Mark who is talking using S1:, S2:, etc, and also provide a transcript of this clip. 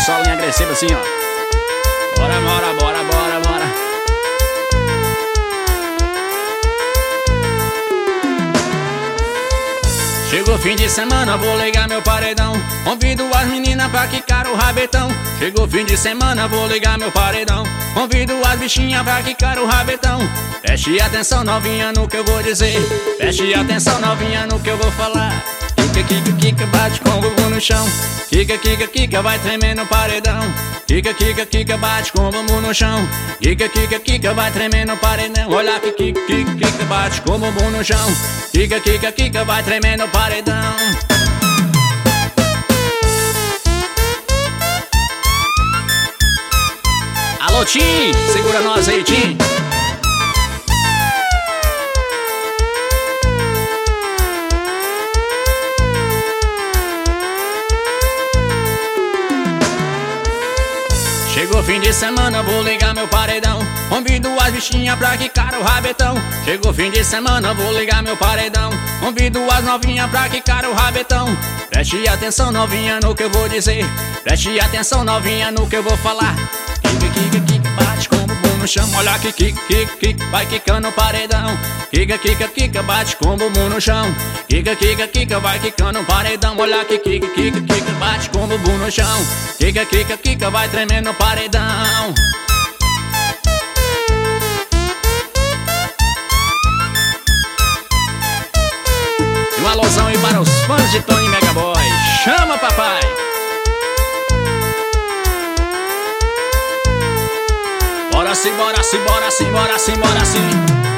S1: solinho agressivo assim, ó. Bora, bora, bora, bora, bora. Chegou fim de semana, vou ligar meu paredão. Convido as meninas pra quicar o rabetão. Chegou fim de semana, vou ligar meu paredão. Convido as bichinhas pra quicar o rabetão. Preste atenção, novinha, no que eu vou dizer. Preste atenção, novinha, no que eu vou falar. Kika, kika, kika, bate com o bumbum no chão. Kika, kika, kika, vai tremer no paredão. Kika, kika, kika, bate com o bumbum no chão. Kika, kika, kika, vai tremer no paredão. Olha que kika, kika, kika, bate com o bumbum no chão. Kika, kika, kika, vai tremer no paredão. Alô, Tim, segura nós aí, Tim. Chegou fim de semana, vou ligar meu paredão. Convido as bichinhas pra quicar o rabetão. Chegou fim de semana, vou ligar meu paredão. Convido as novinhas pra quicar o rabetão. Preste atenção, novinha, no que eu vou dizer. Preste atenção, novinha, no que eu vou falar. Kika, kika, kika, bate com o bumbum no chão. Olha que kika, kika, kika, vai quicando o paredão. Kika, kika, kika, bate com o bumbum no chão. Kika, kika, kika, vai quicando o paredão. Olha que kika, kika, kika, bate com o bumbum no chão. Kika, kika, kika, vai tremendo no paredão. E um alôzão aí para os fãs de Tony Megaboy. Chama, papai! Bora sim, bora sim, bora sim, bora sim, bora sim.